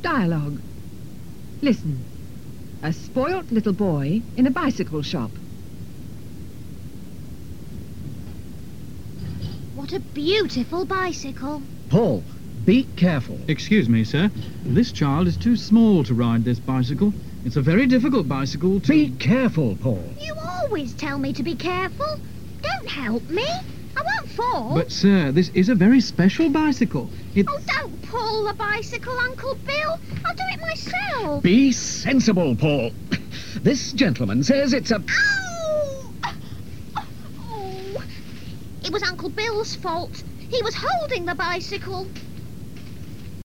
Dialogue. Listen. A spoilt little boy in a bicycle shop. What a beautiful bicycle. Paul, be careful. Excuse me, sir. This child is too small to ride this bicycle. It's a very difficult bicycle to... Be careful, Paul. You always tell me to be careful. Don't help me. I won't fall. But, sir, this is a very special bicycle. Oh, don't pull the bicycle, Uncle Bill. I'll do it myself. Be sensible, Paul. This gentleman says it's a... Ow! Oh, it was Uncle Bill's fault. He was holding the bicycle.